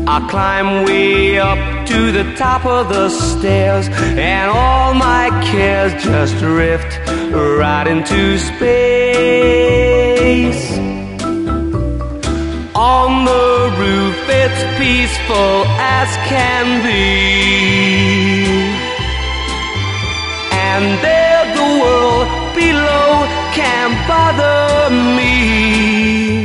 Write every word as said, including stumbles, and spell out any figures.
I climb way up to the top of the stairs, and all my cares just drift right into space. On the roof it's peaceful as can be, and there the world below can't bother me.